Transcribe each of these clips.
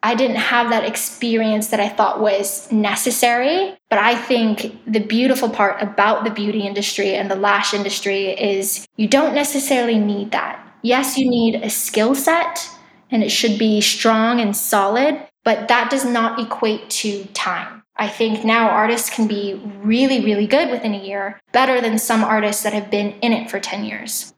I didn't have that experience that I thought was necessary. But I think the beautiful part about the beauty industry and the lash industry is you don't necessarily need that. Yes, you need a skill set and it should be strong and solid, but that does not equate to time. I think now artists can be really, really good within a year, better than some artists that have been in it for 10 years.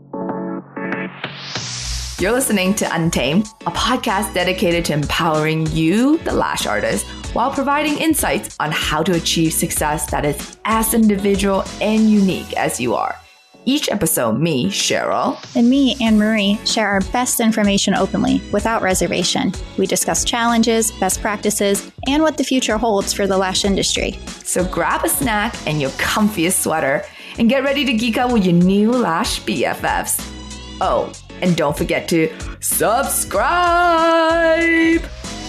You're listening to Untamed, a podcast dedicated to empowering you, the lash artist, while providing insights on how to achieve success that is as individual and unique as you are. Each episode, me, Cheryl, and me, Anne-Marie, share our best information openly, without reservation. We discuss challenges, best practices, and what the future holds for the lash industry. So grab a snack and your comfiest sweater and get ready to geek out with your new lash BFFs. Oh, and don't forget to subscribe!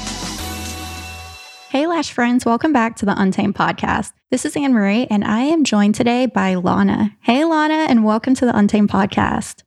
Hey Lash friends, welcome back to the Untamed podcast. This is Anne-Marie and I am joined today by Lana. Hey Lana, and welcome to the Untamed podcast.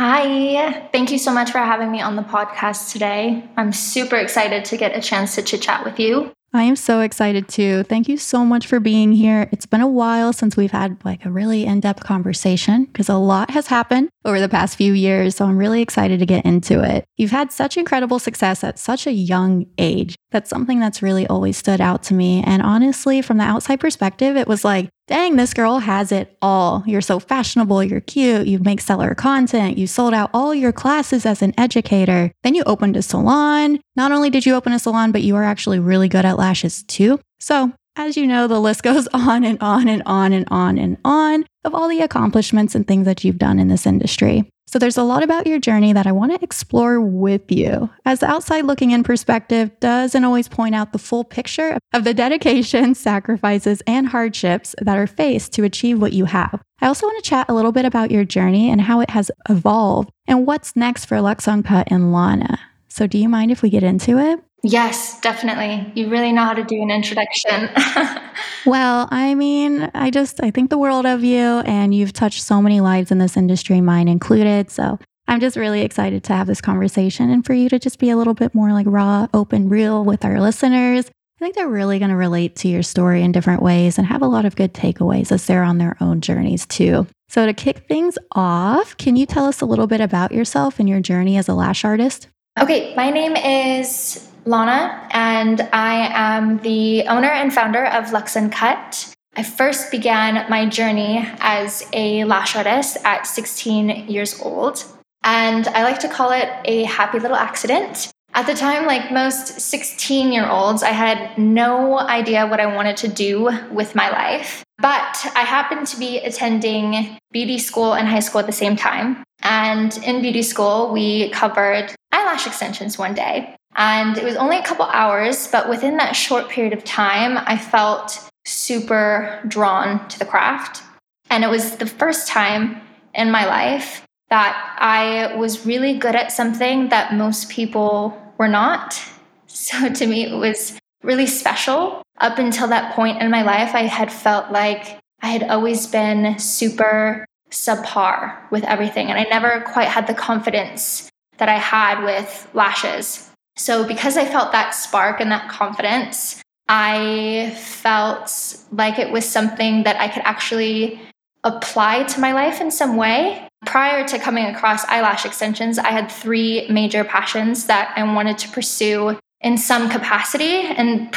Hi, thank you so much for having me on the podcast today. I'm super excited to get a chance to chit chat with you. I am so excited too. Thank you so much for being here. It's been a while since we've had a really in-depth conversation because a lot has happened over the past few years. So I'm really excited to get into it. You've had such incredible success at such a young age. That's something that's really always stood out to me. And honestly, from the outside perspective, it was like, dang, this girl has it all. You're so fashionable, you're cute, you make stellar content, you sold out all your classes as an educator. Then you opened a salon. Not only did you open a salon, but you are actually really good at lashes too. So, as you know, the list goes on and on and on and on and on of all the accomplishments and things that you've done in this industry. So there's a lot about your journey that I want to explore with you, as the outside looking in perspective doesn't always point out the full picture of the dedication, sacrifices, and hardships that are faced to achieve what you have. I also want to chat a little bit about your journey and how it has evolved and what's next for Lux Uncut and Lana. So do you mind if we get into it? Yes, definitely. You really know how to do an introduction. Well, I think the world of you, and you've touched so many lives in this industry, mine included. So I'm just really excited to have this conversation and for you to just be a little bit more raw, open, real with our listeners. I think they're really going to relate to your story in different ways and have a lot of good takeaways as they're on their own journeys too. So to kick things off, can you tell us a little bit about yourself and your journey as a lash artist? Okay, my name is Lana, and I am the owner and founder of Lux Uncut. I first began my journey as a lash artist at 16 years old, and I like to call it a happy little accident. At the time, like most 16-year-olds, I had no idea what I wanted to do with my life, but I happened to be attending beauty school and high school at the same time. And in beauty school, we covered eyelash extensions one day. And it was only a couple hours, but within that short period of time, I felt super drawn to the craft. And it was the first time in my life that I was really good at something that most people were not. So to me, it was really special. Up until that point in my life, I had felt like I had always been super subpar with everything. And I never quite had the confidence that I had with lashes. So because I felt that spark and that confidence, I felt like it was something that I could actually apply to my life in some way. Prior to coming across eyelash extensions, I had 3 major passions that I wanted to pursue in some capacity, and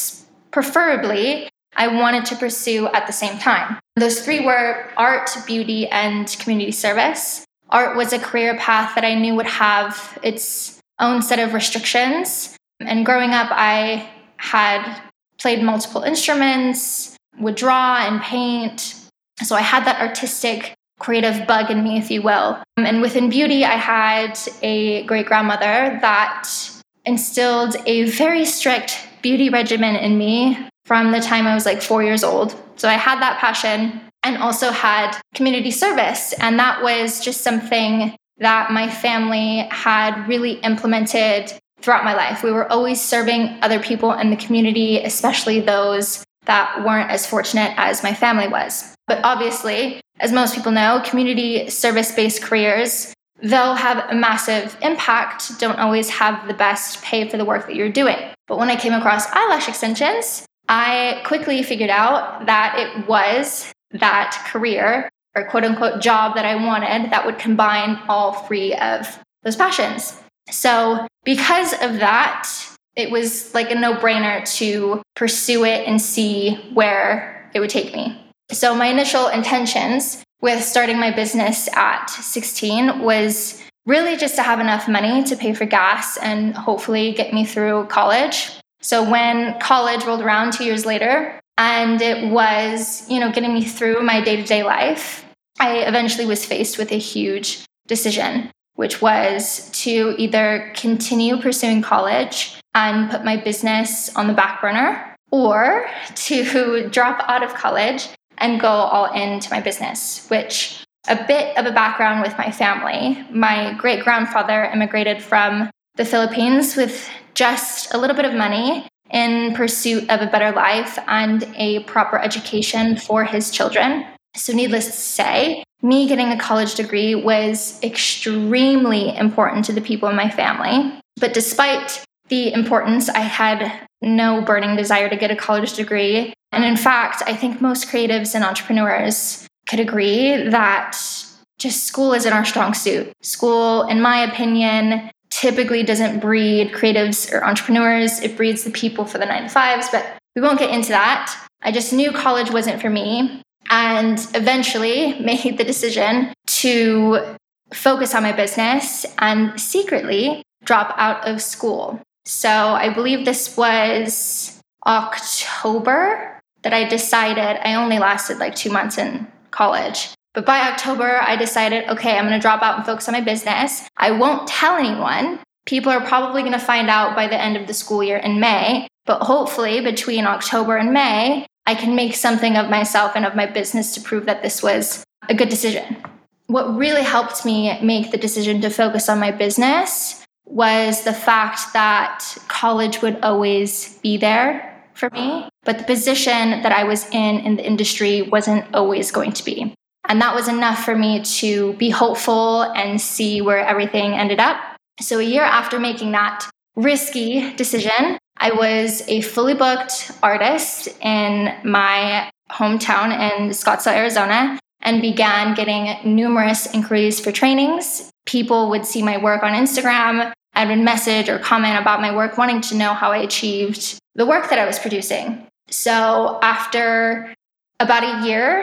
preferably I wanted to pursue at the same time. Those 3 were art, beauty, and community service. Art was a career path that I knew would have its own set of restrictions. And growing up, I had played multiple instruments, would draw and paint. So I had that artistic, creative bug in me, if you will. And within beauty, I had a great-grandmother that instilled a very strict beauty regimen in me from the time I was 4 years old. So I had that passion and also had community service. And that was just something that my family had really implemented throughout my life. We were always serving other people in the community, especially those that weren't as fortunate as my family was. But obviously, as most people know, community service-based careers though have a massive impact, don't always have the best pay for the work that you're doing. But when I came across eyelash extensions, I quickly figured out that it was that career or quote unquote job that I wanted that would combine all three of those passions. So because of that, it was like a no-brainer to pursue it and see where it would take me. So my initial intentions with starting my business at 16 was really just to have enough money to pay for gas and hopefully get me through college. So when college rolled around 2 years later and it was, getting me through my day-to-day life, I eventually was faced with a huge decision, which was to either continue pursuing college and put my business on the back burner, or to drop out of college and go all into my business, which a bit of a background with my family. My great-grandfather immigrated from the Philippines with just a little bit of money in pursuit of a better life and a proper education for his children. So needless to say, me getting a college degree was extremely important to the people in my family. But despite the importance, I had no burning desire to get a college degree. And in fact, I think most creatives and entrepreneurs could agree that just school isn't our strong suit. School, in my opinion, typically doesn't breed creatives or entrepreneurs. It breeds the people for the 9-to-5s, but we won't get into that. I just knew college wasn't for me and eventually made the decision to focus on my business and secretly drop out of school. So I believe this was October that I decided. I only lasted like 2 months in college. But by October, I decided, okay, I'm going to drop out and focus on my business. I won't tell anyone. People are probably going to find out by the end of the school year in May. But hopefully between October and May, I can make something of myself and of my business to prove that this was a good decision. What really helped me make the decision to focus on my business was the fact that college would always be there for me, but the position that I was in the industry wasn't always going to be. And that was enough for me to be hopeful and see where everything ended up. So a year after making that risky decision, I was a fully booked artist in my hometown in Scottsdale, Arizona, and began getting numerous inquiries for trainings. People would see my work on Instagram and would message or comment about my work, wanting to know how I achieved the work that I was producing. So after about a year,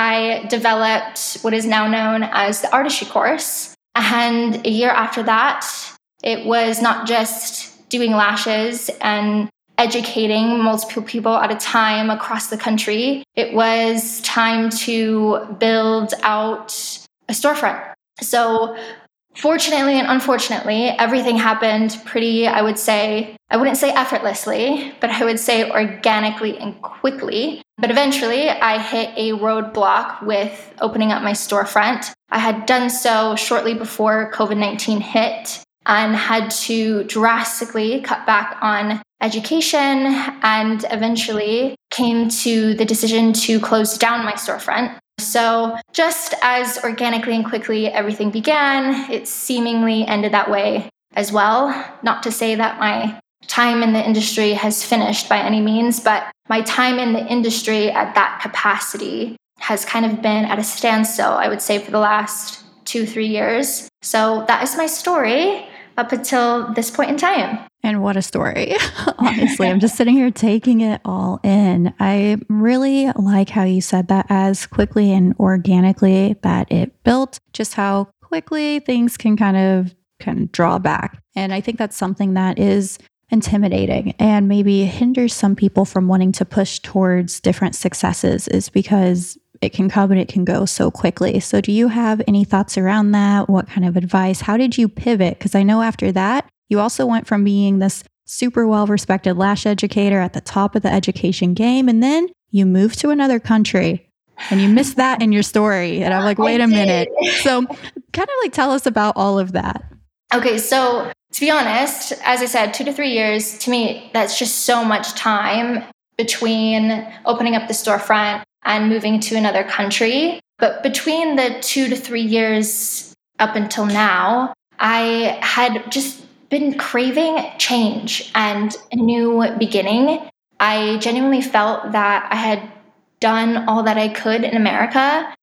I developed what is now known as the artistry course. And a year after that, it was not just doing lashes and educating multiple people at a time across the country. It was time to build out a storefront. So fortunately and unfortunately, everything happened pretty, I wouldn't say effortlessly, but I would say organically and quickly. But eventually I hit a roadblock with opening up my storefront. I had done so shortly before COVID-19 hit and had to drastically cut back on education and eventually came to the decision to close down my storefront. So just as organically and quickly everything began, it seemingly ended that way as well. Not to say that my time in the industry has finished by any means, but my time in the industry at that capacity has kind of been at a standstill, I would say, for the last 2-3 years. So that is my story up until this point in time. And what a story. Honestly, I'm just sitting here taking it all in. I really like how you said that as quickly and organically that it built, just how quickly things can kind of draw back. And I think that's something that is intimidating and maybe hinders some people from wanting to push towards different successes, is because it can come and it can go so quickly. So do you have any thoughts around that? What kind of advice? How did you pivot? Because I know after that, you also went from being this super well-respected lash educator at the top of the education game, and then you moved to another country and you missed that in your story. And I'm like, wait a minute. So kind of tell us about all of that. Okay, so to be honest, as I said, 2 to 3 years, to me, that's just so much time between opening up the storefront and moving to another country. But between the 2 to 3 years up until now, I had just been craving change and a new beginning. I genuinely felt that I had done all that I could in America.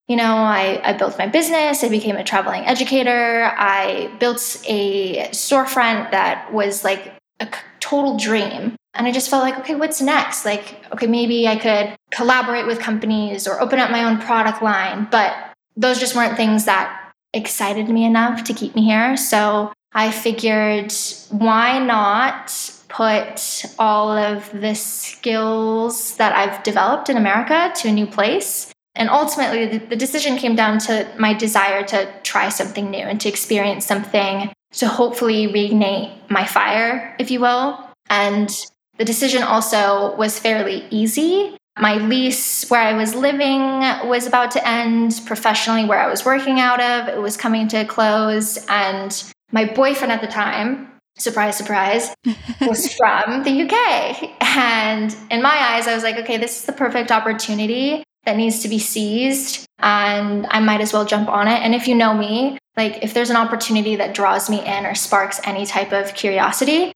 I built my business. I became a traveling educator. I built a storefront that was like a total dream. And I just felt like, okay, what's next? Like, okay, maybe I could collaborate with companies or open up my own product line. But those just weren't things that excited me enough to keep me here. So I figured, why not put all of the skills that I've developed in America to a new place? And ultimately, the decision came down to my desire to try something new and to experience something to hopefully reignite my fire, if you will. And the decision also was fairly easy. My lease where I was living was about to end. Professionally, where I was working out of, it was coming to a close. And my boyfriend at the time, surprise, surprise, was from the UK. And in my eyes, I was like, okay, this is the perfect opportunity that needs to be seized, and I might as well jump on it. And if you know me, like if there's an opportunity that draws me in or sparks any type of curiosity,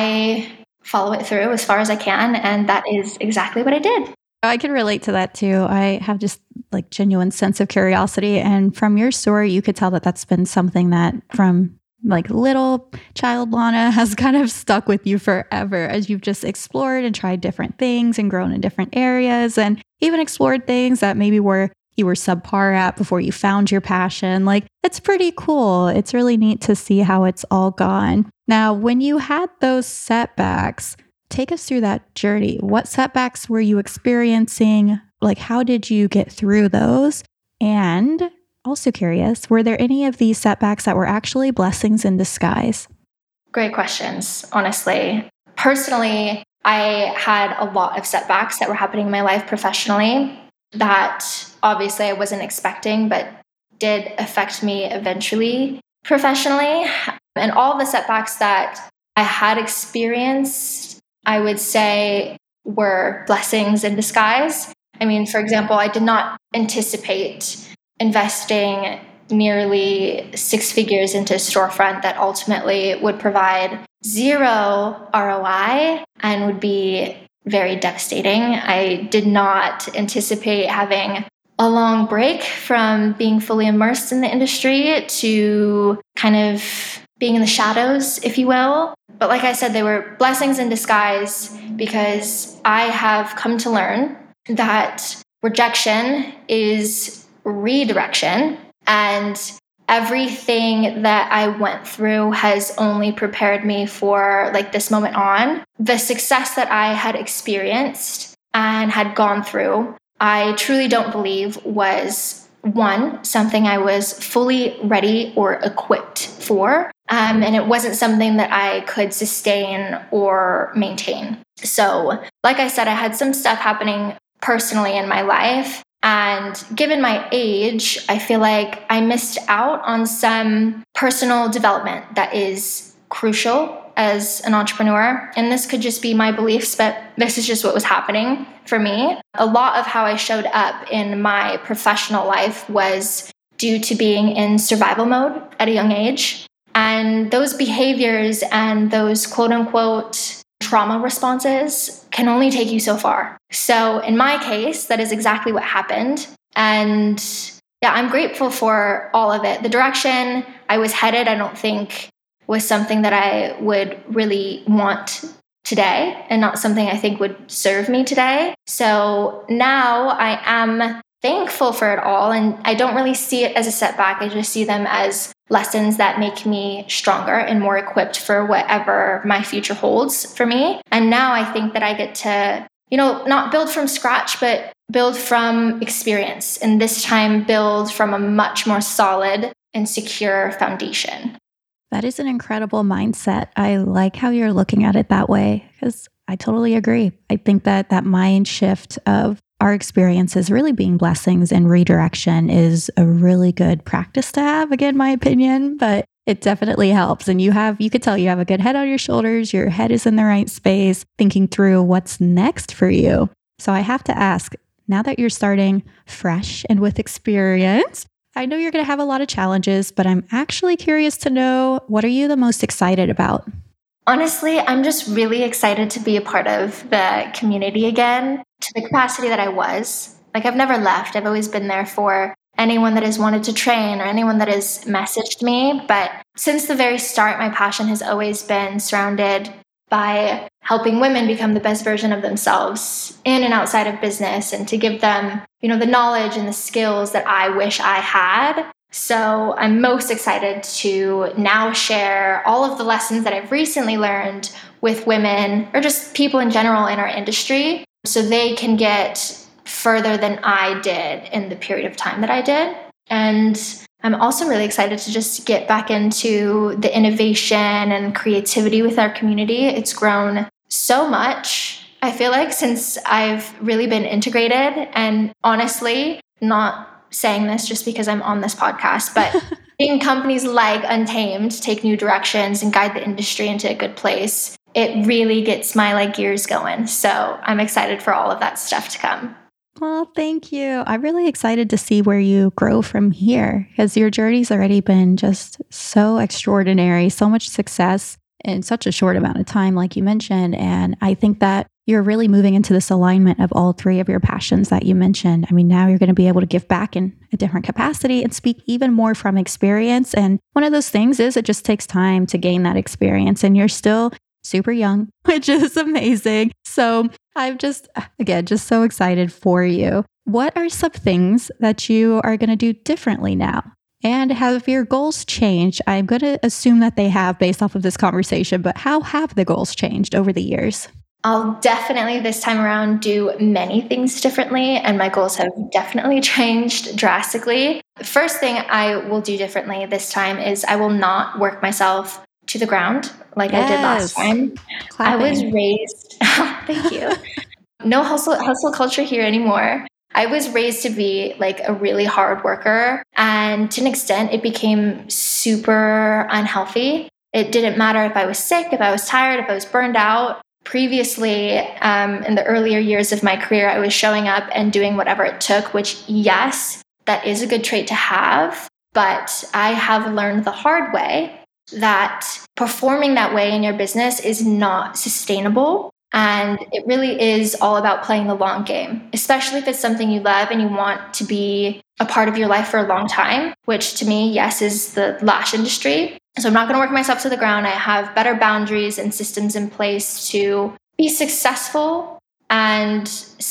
I follow it through as far as I can. And that is exactly what I did. I can relate to that too. I have just like genuine sense of curiosity. And from your story, you could tell that that's been something that from like little child Lana has kind of stuck with you forever as you've just explored and tried different things and grown in different areas and even explored things that maybe you were subpar at before you found your passion. Like, it's pretty cool. It's really neat to see how it's all gone. Now, when you had those setbacks, take us through that journey. What setbacks were you experiencing? Like, how did you get through those? And also curious, were there any of these setbacks that were actually blessings in disguise? Great questions, honestly. Personally, I had a lot of setbacks that were happening in my life professionally that obviously I wasn't expecting, but did affect me eventually professionally. And all the setbacks that I had experienced, I would say, were blessings in disguise. I mean, for example, I did not anticipate investing nearly 6 figures into a storefront that ultimately would provide 0 ROI and would be very devastating. I did not anticipate having a long break from being fully immersed in the industry to kind of being in the shadows, if you will. But like I said, they were blessings in disguise because I have come to learn that rejection is redirection, and everything that I went through has only prepared me for like this moment on. The success that I had experienced and had gone through, I truly don't believe was something I was fully ready or equipped for. And it wasn't something that I could sustain or maintain. So, like I said, I had some stuff happening personally in my life. And given my age, I feel like I missed out on some personal development that is crucial as an entrepreneur. And this could just be my beliefs, but this is just what was happening for me. A lot of how I showed up in my professional life was due to being in survival mode at a young age. And those behaviors and those quote unquote trauma responses can only take you so far. So in my case, that is exactly what happened. And yeah, I'm grateful for all of it. The direction I was headed, I don't think was something that I would really want today and not something I think would serve me today. So now I am thankful for it all. And I don't really see it as a setback. I just see them as lessons that make me stronger and more equipped for whatever my future holds for me. And now I think that I get to, not build from scratch, but build from experience. And this time build from a much more solid and secure foundation. That is an incredible mindset. I like how you're looking at it that way because I totally agree. I think that mind shift of our experiences really being blessings and redirection is a really good practice to have, again, my opinion, but it definitely helps. And you could tell you have a good head on your shoulders. Your head is in the right space, thinking through what's next for you. So I have to ask, now that you're starting fresh and with experience, I know you're going to have a lot of challenges, but I'm actually curious to know, what are you the most excited about? Honestly, I'm just really excited to be a part of the community again to the capacity that I was. Like, I've never left. I've always been there for anyone that has wanted to train or anyone that has messaged me. But since the very start, my passion has always been surrounded by helping women become the best version of themselves in and outside of business, and to give them, the knowledge and the skills that I wish I had. So I'm most excited to now share all of the lessons that I've recently learned with women, or just people in general in our industry, so they can get further than I did in the period of time that I did. And I'm also really excited to just get back into the innovation and creativity with our community. It's grown so much, I feel like, since I've really been integrated. And honestly, not saying this just because I'm on this podcast, but seeing companies like Untamed take new directions and guide the industry into a good place, it really gets my gears going. So I'm excited for all of that stuff to come. Well, thank you. I'm really excited to see where you grow from here, because your journey's already been just so extraordinary, so much success in such a short amount of time, like you mentioned. And I think that you're really moving into this alignment of all three of your passions that you mentioned. I mean, now you're going to be able to give back in a different capacity and speak even more from experience. And one of those things is it just takes time to gain that experience, and you're still super young, which is amazing. So I'm just so excited for you. What are some things that you are going to do differently now? And have your goals changed? I'm going to assume that they have based off of this conversation, but how have the goals changed over the years? I'll definitely this time around do many things differently, and my goals have definitely changed drastically. The first thing I will do differently this time is I will not work myself to the ground like I did last time. Clapping. I was raised, thank you. No hustle culture here anymore. I was raised to be a really hard worker, and to an extent it became super unhealthy. It didn't matter if I was sick, if I was tired, if I was burned out. Previously, in the earlier years of my career, I was showing up and doing whatever it took, which, yes, that is a good trait to have. But I have learned the hard way that performing that way in your business is not sustainable. And it really is all about playing the long game, especially if it's something you love and you want to be a part of your life for a long time, which to me, yes, is the lash industry. So I'm not going to work myself to the ground. I have better boundaries and systems in place to be successful and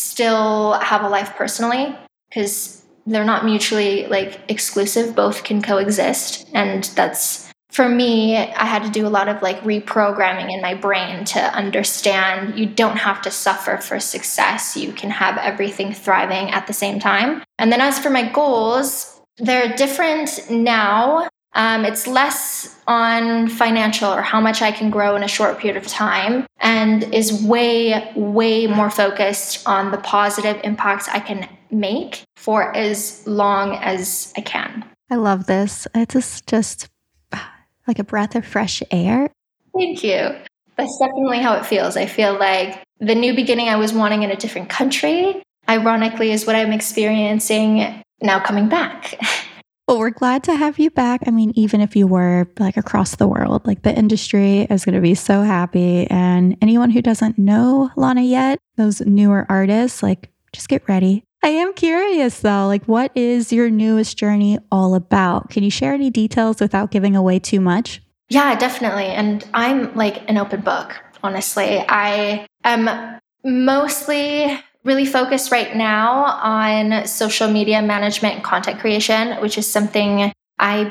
still have a life personally, because they're not mutually exclusive. Both can coexist. And that's, for me, I had to do a lot of reprogramming in my brain to understand you don't have to suffer for success. You can have everything thriving at the same time. And then as for my goals, they're different now. It's less on financial or how much I can grow in a short period of time, and is way, way more focused on the positive impacts I can make for as long as I can. I love this. It's just like a breath of fresh air. Thank you. That's definitely how it feels. I feel like the new beginning I was wanting in a different country, ironically, is what I'm experiencing now coming back. Well, we're glad to have you back. I mean, even if you were across the world, the industry is going to be so happy. And anyone who doesn't know Lana yet, those newer artists, just get ready. I am curious though, what is your newest journey all about? Can you share any details without giving away too much? Yeah, definitely. And I'm an open book, honestly. I am mostly really focused right now on social media management and content creation, which is something I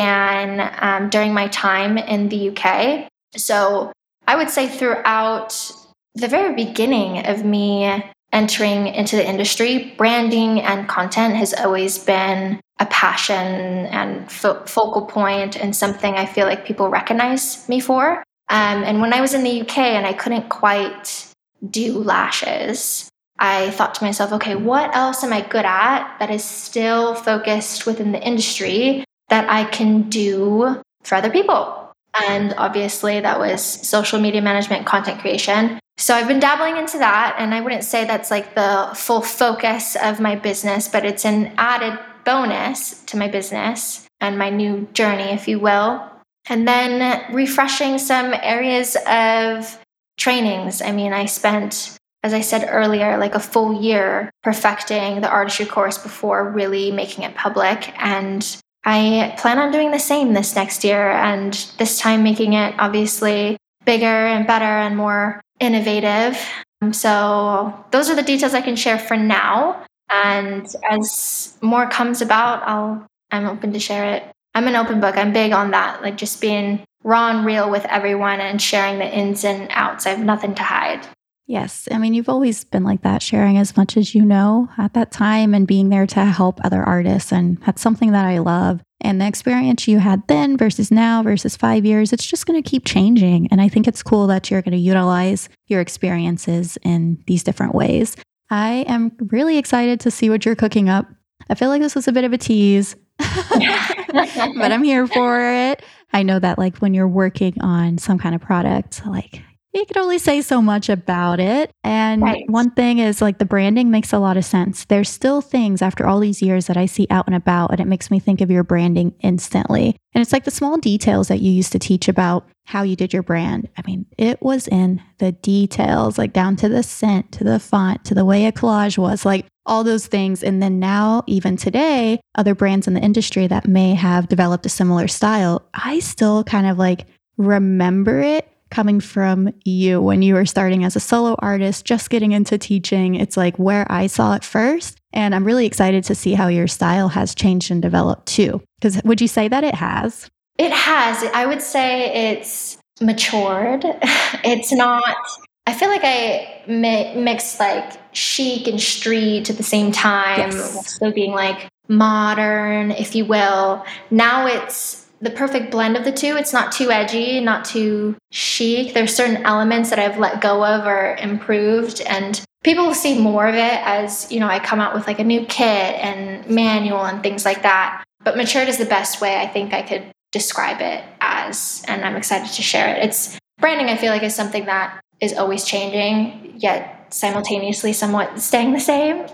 began during my time in the UK. So I would say throughout the very beginning of me entering into the industry, branding and content has always been a passion and focal point, and something I feel like people recognize me for. And when I was in the UK and I couldn't quite do lashes, I thought to myself, okay, what else am I good at that is still focused within the industry that I can do for other people? And obviously that was social media management, content creation. So I've been dabbling into that, and I wouldn't say that's the full focus of my business, but it's an added bonus to my business and my new journey, if you will. And then refreshing some areas of trainings. I mean, I spent, as I said earlier, like a full year perfecting the artistry course before really making it public. And I plan on doing the same this next year, and this time making it obviously bigger and better and more innovative. So those are the details I can share for now. And as more comes about, I'm open to share it. I'm an open book. I'm big on that, like just being raw and real with everyone and sharing the ins and outs. I have nothing to hide. Yes. I mean, you've always been like that, sharing as much as you know at that time and being there to help other artists. And that's something that I love. And the experience you had then versus now versus 5 years, it's just going to keep changing. And I think it's cool that you're going to utilize your experiences in these different ways. I am really excited to see what you're cooking up. I feel like this was a bit of a tease, but I'm here for it. I know that like when you're working on some kind of product, like you can only say so much about it. And Right. One thing is like the branding makes a lot of sense. There's still things after all these years that I see out and about, and it makes me think of your branding instantly. And it's like the small details that you used to teach about how you did your brand. I mean, it was in the details, like down to the scent, to the font, to the way a collage was, like all those things. And then now, even today, other brands in the industry that may have developed a similar style, I still kind of like remember it coming from you when you were starting as a solo artist, just getting into teaching. It's like where I saw it first. And I'm really excited to see how your style has changed and developed too. Because would you say that it has? It has. I would say it's matured. It's not, I feel like I mixed like chic and street at the same time, Yes. while still being like modern, if you will. Now it's the perfect blend of the two. It's not too edgy, not too chic. There's certain elements that I've let go of or improved, and people will see more of it as, you know, I come out with like a new kit and manual and things like that. But matured is the best way I think I could describe it as, and I'm excited to share it. It's branding, I feel like, is something that is always changing, yet simultaneously somewhat staying the same.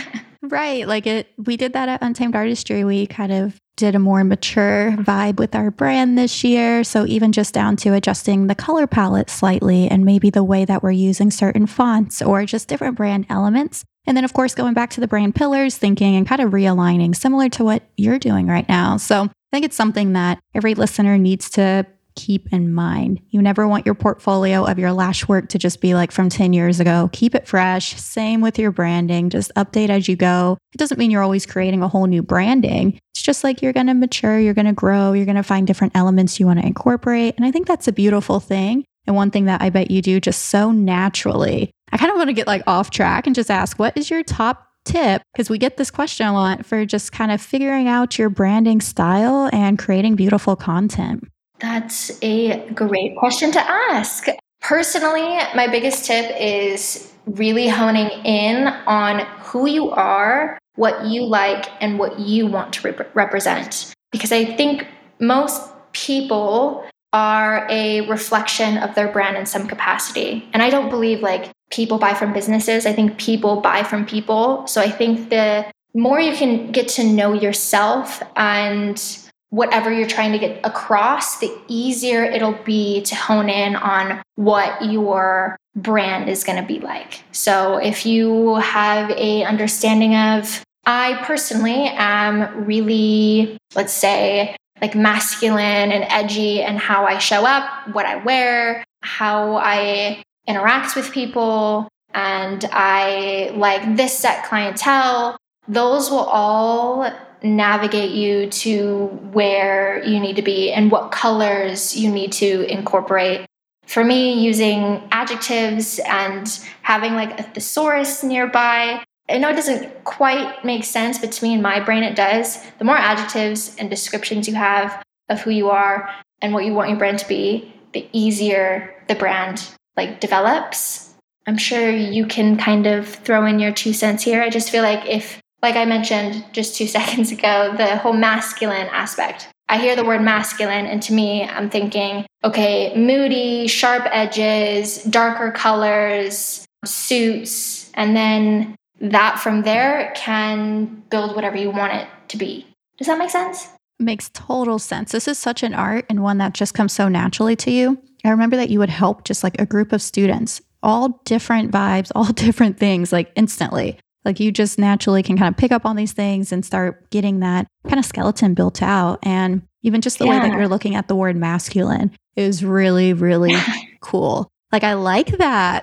Right. Like we did that at Untamed Artistry. We kind of did a more mature vibe with our brand this year. So even just down to adjusting the color palette slightly and maybe the way that we're using certain fonts or just different brand elements. And then, of course, going back to the brand pillars, thinking and kind of realigning, similar to what you're doing right now. So I think it's something that every listener needs to keep in mind. You never want your portfolio of your lash work to just be like from 10 years ago. Keep it fresh. Same with your branding. Just update as you go. It doesn't mean you're always creating a whole new branding. It's just like you're going to mature, you're going to grow, you're going to find different elements you want to incorporate. And I think that's a beautiful thing. And one thing that I bet you do just so naturally. I kind of want to get like off track and just ask, what is your top tip? Because we get this question a lot for just kind of figuring out your branding style and creating beautiful content. That's a great question to ask. Personally, my biggest tip is really honing in on who you are, what you like, and what you want to represent. Because I think most people are a reflection of their brand in some capacity. And I don't believe like people buy from businesses. I think people buy from people. So I think the more you can get to know yourself and whatever you're trying to get across, the easier it'll be to hone in on what your brand is going to be like. So if you have a understanding of, I personally am really, let's say, like masculine and edgy in how I show up, what I wear, how I interact with people, and I like this set clientele, those will all navigate you to where you need to be and what colors you need to incorporate. For me, using adjectives and having like a thesaurus nearby, I know it doesn't quite make sense, but to me in my brain it does. The more adjectives and descriptions you have of who you are and what you want your brand to be, the easier the brand like develops. I'm sure you can kind of throw in your 2 cents here. I just feel like if, like I mentioned just 2 seconds ago, the whole masculine aspect. I hear the word masculine, and to me, I'm thinking, okay, moody, sharp edges, darker colors, suits, and then that from there can build whatever you want it to be. Does that make sense? Makes total sense. This is such an art and one that just comes so naturally to you. I remember that you would help just like a group of students, all different vibes, all different things, like instantly. Like you just naturally can kind of pick up on these things and start getting that kind of skeleton built out. And even just the way that you're looking at the word masculine is really, really cool. Like I like that.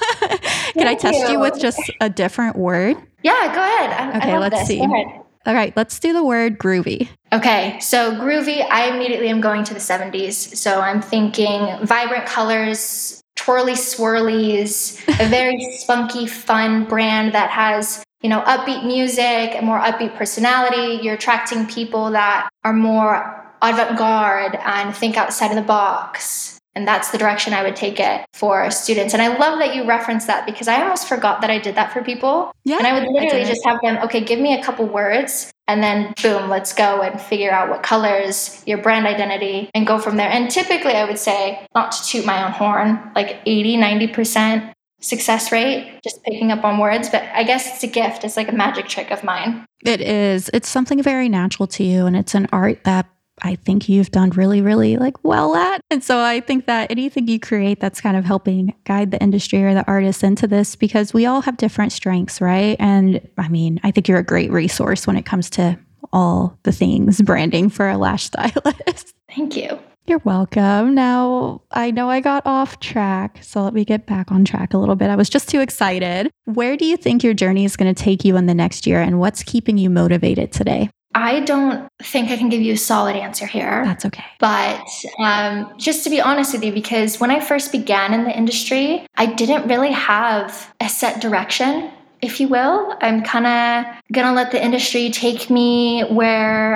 Can I test you with just a different word? Yeah, go ahead. Okay, let's see. All right, let's do the word groovy. Okay, so groovy, I immediately am going to the 70s. So I'm thinking vibrant colors, twirly swirlies, a very spunky, fun brand that has, upbeat music, a more upbeat personality. You're attracting people that are more avant-garde and think outside of the box. And that's the direction I would take it for students. And I love that you referenced that because I almost forgot that I did that for people. Yeah, and I would literally just have them, okay, give me a couple words and then boom, let's go and figure out what colors, your brand identity, and go from there. And typically I would say, not to toot my own horn, like 80-90% success rate, just picking up on words. But I guess it's a gift. It's like a magic trick of mine. It is. It's something very natural to you. And it's an art that I think you've done really, really well at. And so I think that anything you create that's kind of helping guide the industry or the artists into this, because we all have different strengths, right? And I mean, I think you're a great resource when it comes to all the things branding for a lash stylist. Thank you. You're welcome. Now, I know I got off track, so let me get back on track a little bit. I was just too excited. Where do you think your journey is going to take you in the next year, and what's keeping you motivated today? I don't think I can give you a solid answer here. That's okay. But just to be honest with you, because when I first began in the industry, I didn't really have a set direction, if you will. I'm kind of going to let the industry take me where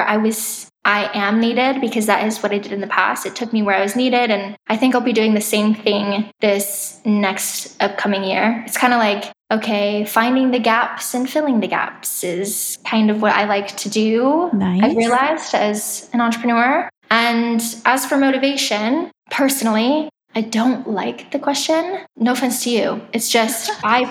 I am needed, because that is what I did in the past. It took me where I was needed. And I think I'll be doing the same thing this next upcoming year. It's kind of like, okay, finding the gaps and filling the gaps is kind of what I like to do. Nice. I've realized as an entrepreneur. And as for motivation, personally, I don't like the question. No offense to you. It's just,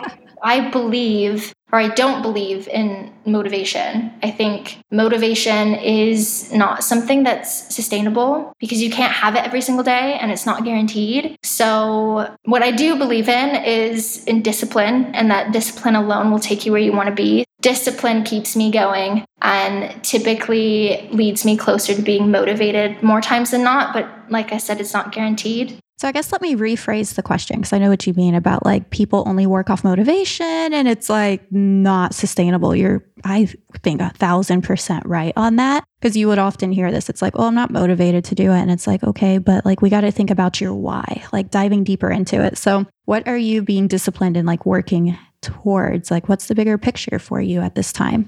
I believe, or I don't believe in motivation. I think motivation is not something that's sustainable because you can't have it every single day and it's not guaranteed. So what I do believe in is in discipline, and that discipline alone will take you where you want to be. Discipline keeps me going and typically leads me closer to being motivated more times than not. But like I said, it's not guaranteed. So I guess let me rephrase the question, because I know what you mean about people only work off motivation and it's not sustainable. You're, I think, 1,000% right on that, because you would often hear this. It's I'm not motivated to do it. And it's okay, but we got to think about your why, diving deeper into it. So what are you being disciplined and working towards? What's the bigger picture for you at this time?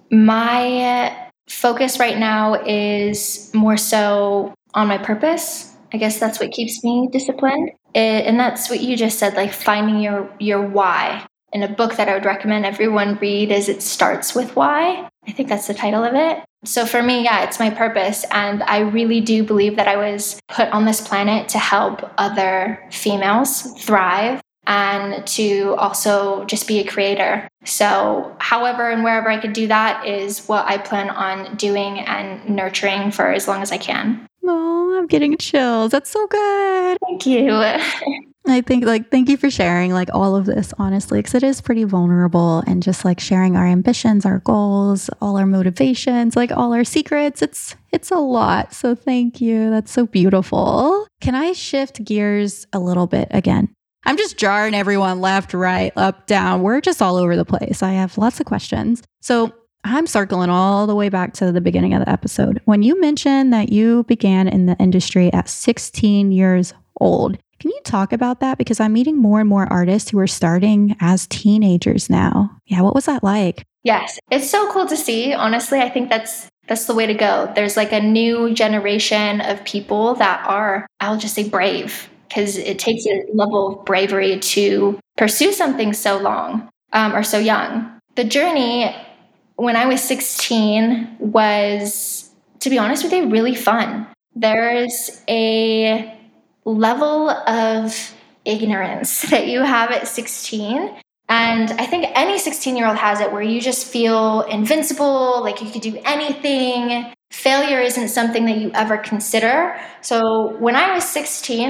My focus right now is more so on my purpose. I guess that's what keeps me disciplined. And that's what you just said, finding your why. And a book that I would recommend everyone read is It Starts With Why. I think that's the title of it. So for me, yeah, it's my purpose. And I really do believe that I was put on this planet to help other females thrive and to also just be a creator. So however and wherever I could do that is what I plan on doing and nurturing for as long as I can. Oh, I'm getting chills. That's so good. Thank you. I think thank you for sharing all of this, honestly, because it is pretty vulnerable, and just sharing our ambitions, our goals, all our motivations, all our secrets. It's a lot. So thank you. That's so beautiful. Can I shift gears a little bit again? I'm just jarring everyone left, right, up, down. We're just all over the place. I have lots of questions. So I'm circling all the way back to the beginning of the episode. When you mentioned that you began in the industry at 16 years old, can you talk about that? Because I'm meeting more and more artists who are starting as teenagers now. Yeah, what was that like? Yes, it's so cool to see. Honestly, I think that's the way to go. There's a new generation of people that are, I'll just say, brave, because it takes a level of bravery to pursue something so long or so young. The journey when I was 16 was, to be honest with you, really fun. There's a level of ignorance that you have at 16 And I think any 16-year-old has it, where you just feel invincible, like you could do anything. Failure isn't something that you ever consider. So when I was 16,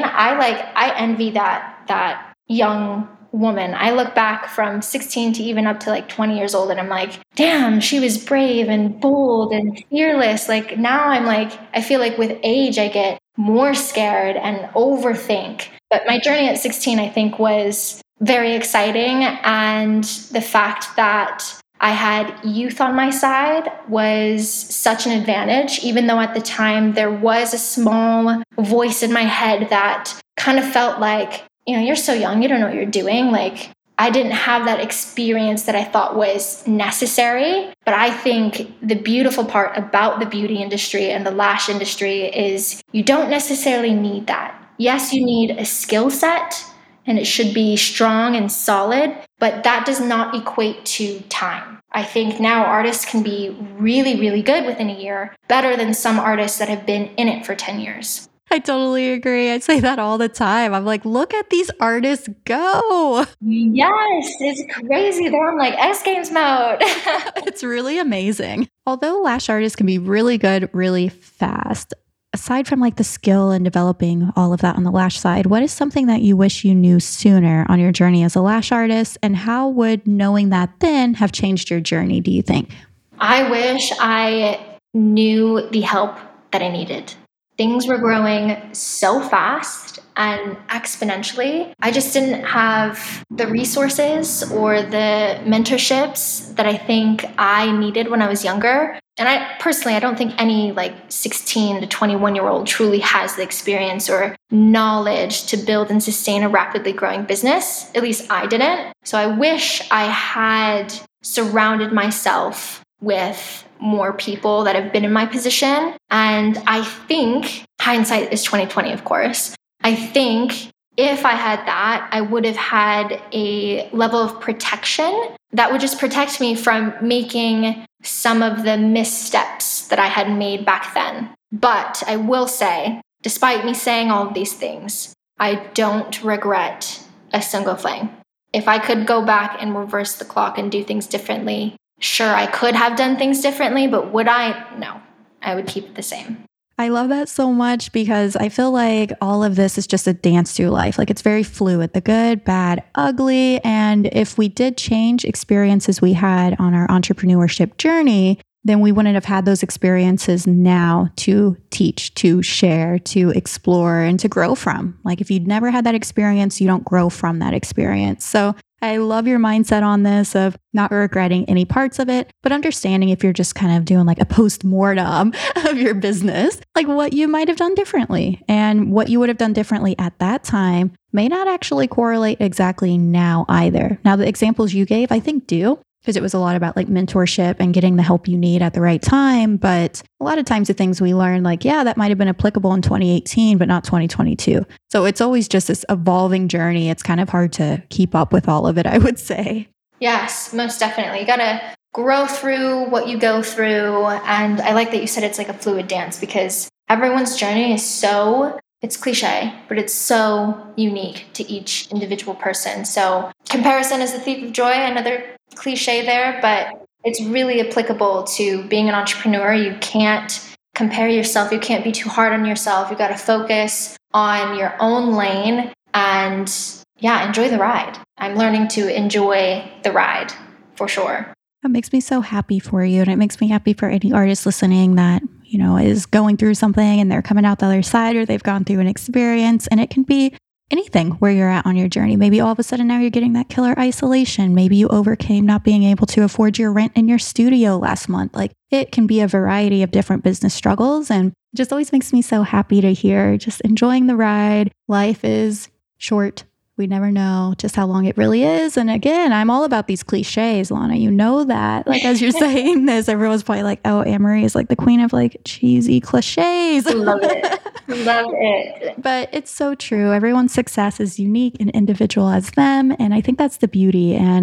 I envy that young woman. I look back from 16 to even up to like 20 years old, and I'm like, damn, she was brave and bold and fearless. Like now I'm like, I feel like with age, I get more scared and overthink. But my journey at 16, I think, was very exciting. And the fact that I had youth on my side was such an advantage, even though at the time there was a small voice in my head that kind of felt like, you're so young, you don't know what you're doing. Like, I didn't have that experience that I thought was necessary. But I think the beautiful part about the beauty industry and the lash industry is you don't necessarily need that. Yes, you need a skill set, and it should be strong and solid, but that does not equate to time. I think now artists can be really, really good within a year, better than some artists that have been in it for 10 years. I totally agree. I say that all the time. I'm like, look at these artists go. Yes, it's crazy. They're on like X Games mode. It's really amazing. Although lash artists can be really good really fast, aside from like the skill and developing all of that on the lash side, what is something that you wish you knew sooner on your journey as a lash artist? And how would knowing that then have changed your journey, do you think? I wish I knew the help that I needed. Things were growing so fast and exponentially. I just didn't have the resources or the mentorships that I think I needed when I was younger. And I don't think any like 16 to 21-year-old truly has the experience or knowledge to build and sustain a rapidly growing business. At least I didn't. So I wish I had surrounded myself with more people that have been in my position. And I think hindsight is 20/20, of course. I think if I had that, I would have had a level of protection that would just protect me from making some of the missteps that I had made back then. But I will say, despite me saying all of these things, I don't regret a single thing. If I could go back and reverse the clock and do things differently, sure, I could have done things differently, but would I? No, I would keep it the same. I love that so much because I feel like all of this is just a dance through life. Like it's very fluid, the good, bad, ugly. And if we did change experiences we had on our entrepreneurship journey, then we wouldn't have had those experiences now to teach, to share, to explore, and to grow from. Like if you'd never had that experience, you don't grow from that experience. So I love your mindset on this of not regretting any parts of it, but understanding if you're just kind of doing like a post-mortem of your business, like what you might have done differently. And what you would have done differently at that time may not actually correlate exactly now either. Now, the examples you gave, I think do, because it was a lot about like mentorship and getting the help you need at the right time. But a lot of times the things we learn, like, yeah, that might have been applicable in 2018, but not 2022. So it's always just this evolving journey. It's kind of hard to keep up with all of it, I would say. Yes, most definitely. You got to grow through what you go through. And I like that you said it's like a fluid dance, because everyone's journey is it's cliche, but it's so unique to each individual person. So comparison is the thief of joy, another cliche there, but it's really applicable to being an entrepreneur. You can't compare yourself. You can't be too hard on yourself. You got to focus on your own lane and enjoy the ride. I'm learning to enjoy the ride for sure. That makes me so happy for you. And it makes me happy for any artist listening that, is going through something and they're coming out the other side, or they've gone through an experience. And it can be anything where you're at on your journey. Maybe all of a sudden now you're getting that killer isolation. Maybe you overcame not being able to afford your rent in your studio last month. Like it can be a variety of different business struggles. And it just always makes me so happy to hear just enjoying the ride. Life is short. We never know just how long it really is. And again, I'm all about these cliches, Lana. You know that. Like, as you're saying this, everyone's probably like, oh, Anne-Marie is like the queen of like cheesy cliches. Love it. Love it. But it's so true. Everyone's success is unique and individual as them. And I think that's the beauty. And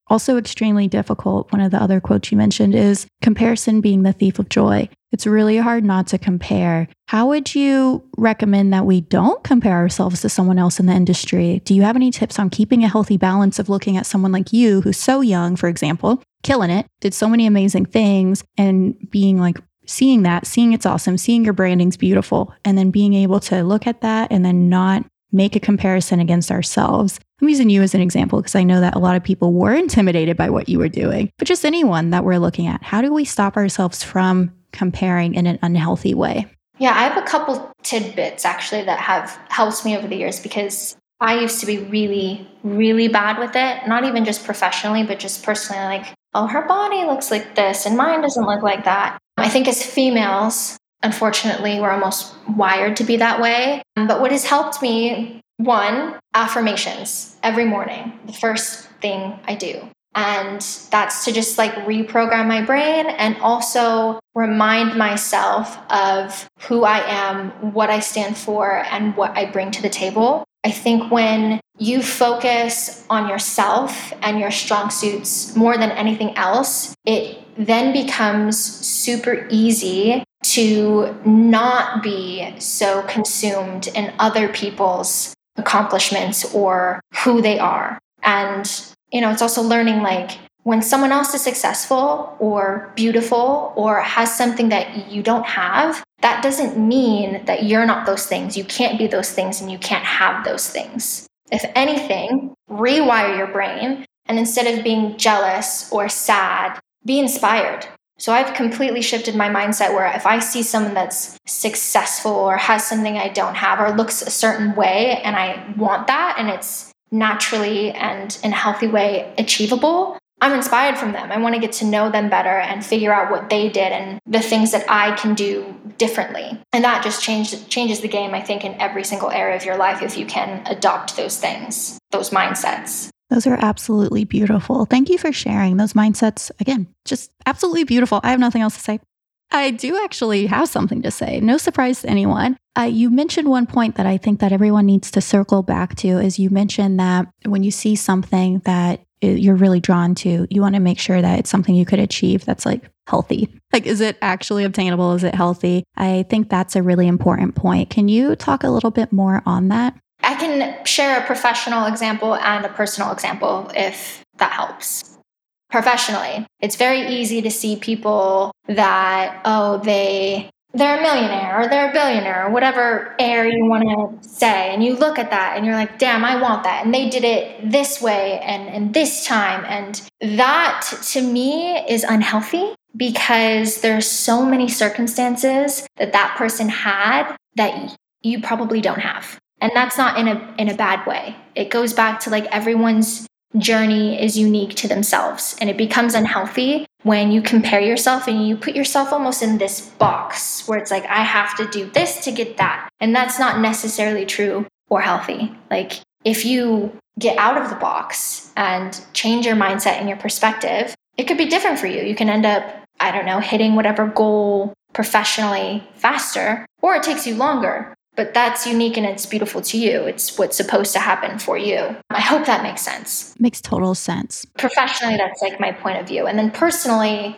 also extremely difficult. One of the other quotes you mentioned is comparison being the thief of joy. It's really hard not to compare. How would you recommend that we don't compare ourselves to someone else in the industry? Do you have any tips on keeping a healthy balance of looking at someone like you, who's so young, for example, killing it, did so many amazing things, and being like, seeing it's awesome, seeing your branding's beautiful, and then being able to look at that and then not make a comparison against ourselves? I'm using you as an example because I know that a lot of people were intimidated by what you were doing, but just anyone that we're looking at, how do we stop ourselves from comparing in an unhealthy way? Yeah, I have a couple tidbits actually that have helped me over the years, because I used to be really, really bad with it. Not even just professionally, but just personally, like, oh, her body looks like this and mine doesn't look like that. I think as females, unfortunately, we're almost wired to be that way. But what has helped me, one, affirmations every morning, the first thing I do. And that's to just like reprogram my brain and also remind myself of who I am, what I stand for, and what I bring to the table. I think when you focus on yourself and your strong suits more than anything else, it then becomes super easy to not be so consumed in other people's accomplishments or who they are. And it's also learning, like, when someone else is successful or beautiful or has something that you don't have, that doesn't mean that you're not those things. You can't be those things and you can't have those things. If anything, rewire your brain, and instead of being jealous or sad, be inspired. So I've completely shifted my mindset where if I see someone that's successful or has something I don't have or looks a certain way and I want that and it's naturally and in a healthy way achievable, I'm inspired from them. I want to get to know them better and figure out what they did and the things that I can do differently. And that just changes the game, I think, in every single area of your life if you can adopt those things, those mindsets. Those are absolutely beautiful. Thank you for sharing those mindsets. Again, just absolutely beautiful. I have nothing else to say. I do actually have something to say. No surprise to anyone. You mentioned one point that I think that everyone needs to circle back to, is you mentioned that when you see something that you're really drawn to, you want to make sure that it's something you could achieve that's like healthy. Like, is it actually obtainable? Is it healthy? I think that's a really important point. Can you talk a little bit more on that? I can share a professional example and a personal example if that helps. Professionally, it's very easy to see people that, they're a millionaire or they're a billionaire or whatever air you want to say. And you look at that and you're like, damn, I want that. And they did it this way and this time. And that to me is unhealthy, because there's so many circumstances that person had that you probably don't have. And that's not in a bad way. It goes back to like everyone's journey is unique to themselves, and it becomes unhealthy when you compare yourself and you put yourself almost in this box where it's like, I have to do this to get that. And that's not necessarily true or healthy. Like, if you get out of the box and change your mindset and your perspective, it could be different for you. You can end up, hitting whatever goal professionally faster, or it takes you longer. But that's unique and it's beautiful to you. It's what's supposed to happen for you. I hope that makes sense. Makes total sense. Professionally, that's like my point of view. And then personally,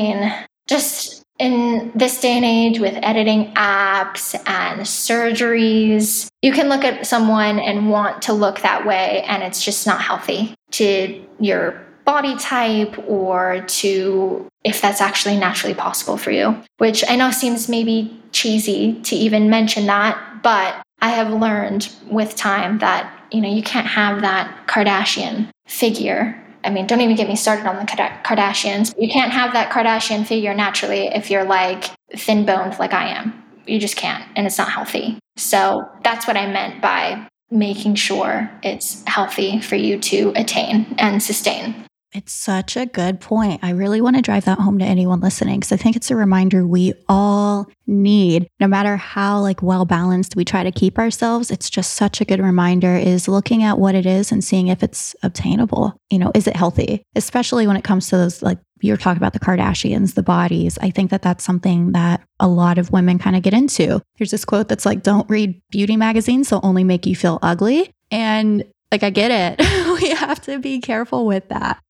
just in this day and age with editing apps and surgeries, you can look at someone and want to look that way, and it's just not healthy to your body type or to if that's actually naturally possible for you, which I know seems maybe cheesy to even mention that, but I have learned with time that, you can't have that Kardashian figure. Don't even get me started on the Kardashians. You can't have that Kardashian figure naturally if you're like thin-boned like I am. You just can't, and it's not healthy. So that's what I meant by making sure it's healthy for you to attain and sustain. It's such a good point. I really want to drive that home to anyone listening, because I think it's a reminder we all need, no matter how well balanced we try to keep ourselves. It's just such a good reminder, is looking at what it is and seeing if it's obtainable. Is it healthy? Especially when it comes to those, like you're talking about the Kardashians, the bodies. I think that that's something that a lot of women kind of get into. There's this quote that's like, don't read beauty magazines, they'll only make you feel ugly. And I get it. We have to be careful with that.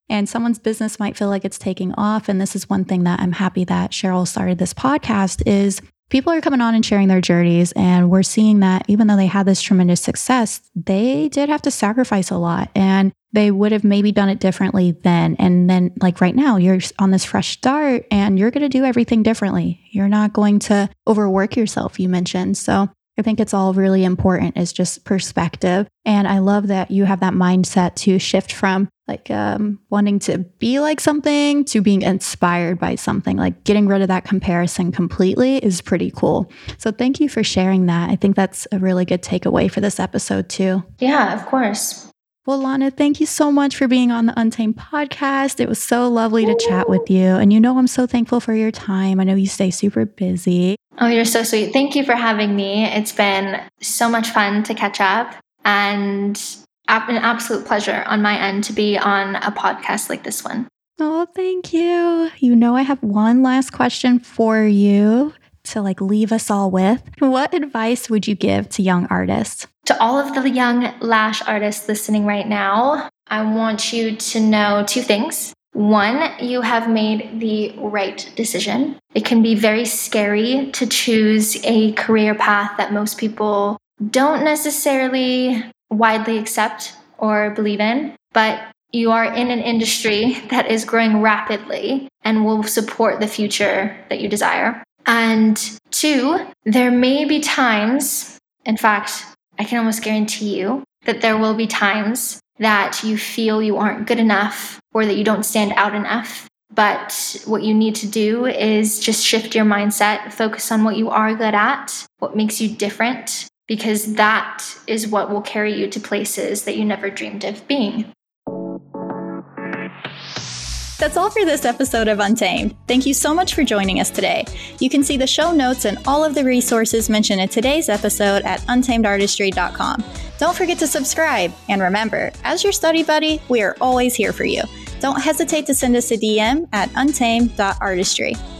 and someone's business might feel like it's taking off. And this is one thing that I'm happy that Cheryl started this podcast is people are coming on and sharing their journeys. And we're seeing that even though they had this tremendous success, they did have to sacrifice a lot and they would have maybe done it differently then. And then like right now, you're on this fresh start and you're going to do everything differently. You're not going to overwork yourself, you mentioned. So I think it's all really important is just perspective. And I love that you have that mindset to shift from like wanting to be like something to being inspired by something. Like getting rid of that comparison completely is pretty cool. So thank you for sharing that. I think that's a really good takeaway for this episode too. Yeah, of course. Well, Lana, thank you so much for being on the Untamed podcast. It was so lovely to chat with you. And I'm so thankful for your time. I know you stay super busy. Oh, you're so sweet. Thank you for having me. It's been so much fun to catch up and an absolute pleasure on my end to be on a podcast like this one. Oh, thank you. I have one last question for you to leave us all with. What advice would you give to young artists? To all of the young lash artists listening right now, I want you to know two things. One, you have made the right decision. It can be very scary to choose a career path that most people don't necessarily widely accept or believe in, but you are in an industry that is growing rapidly and will support the future that you desire. And two, there may be times, in fact, I can almost guarantee you that there will be times that you feel you aren't good enough or that you don't stand out enough. But what you need to do is just shift your mindset, focus on what you are good at, what makes you different, because that is what will carry you to places that you never dreamed of being. That's all for this episode of Untamed. Thank you so much for joining us today. You can see the show notes and all of the resources mentioned in today's episode at untamedartistry.com. Don't forget to subscribe. And remember, as your study buddy, we are always here for you. Don't hesitate to send us a DM at untamed.artistry.